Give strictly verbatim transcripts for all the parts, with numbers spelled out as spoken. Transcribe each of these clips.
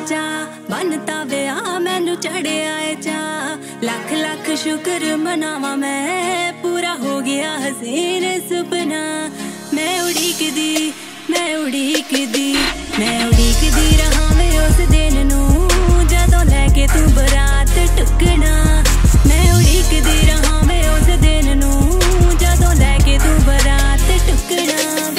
चा बनता विआ मैनू चढ़िया है चा। लख लख शुक्र मनावा मैं पूरा हो गया हसीन सुपना। मैं उड़ीकदी मैं उड़ीकदी मैं उड़ीकदी रहा मैं उस दिन नू जदों लैके तू बरात टुकना। मैं उड़ीकदी रहा मैं उस दिन नू जदों लैके तू बरात टुकना।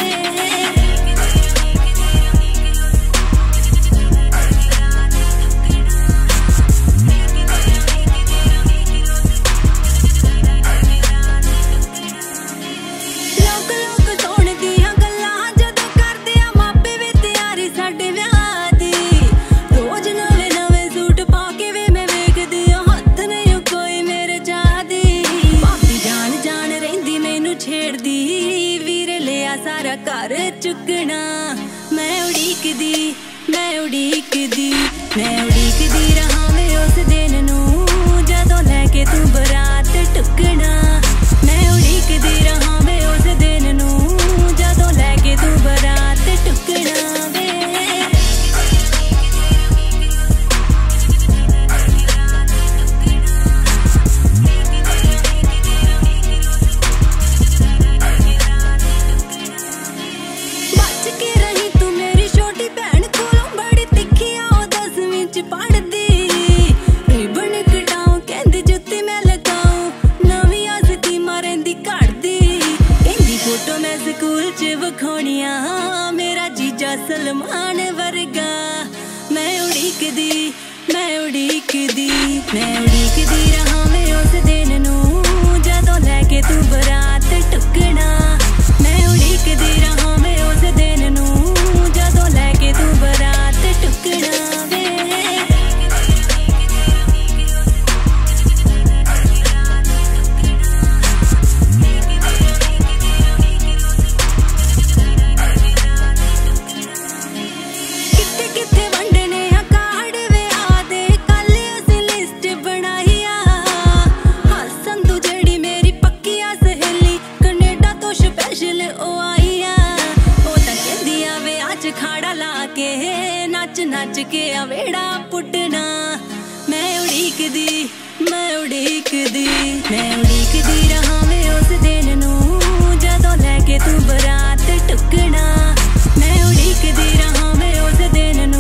सारा घर चुकना। मैं उड़ीकदी मैं उड़ीकदी मैं उड़ीकदी रहा मैं उस दिन नू जदों लैके तू बरात टुकना। मैं उड़ीकदी रहा मैं उस दिन नू जदों लैके तू बरात टुकना। मेरा जीजा सलमान वर्गा। मैं उड़ीकदी मैं उड़ीकदी मैं उड़ीकदी रहा मैं उस दिन नू जदों लैके तू बरात टुकना। मैं उड़ीकदी रहा मैं उस दिन नू जदों लैके तू बरात टुकना। नच नच के अवेड़ा पुटना। मैं उड़ीकदी मैं उड़ीकदी मैं उड़ीकदी रहा मैं उस दिन नू जदों लैके तू बरात टुकना। मैं उड़ीकदी रहा मैं उस दिन नू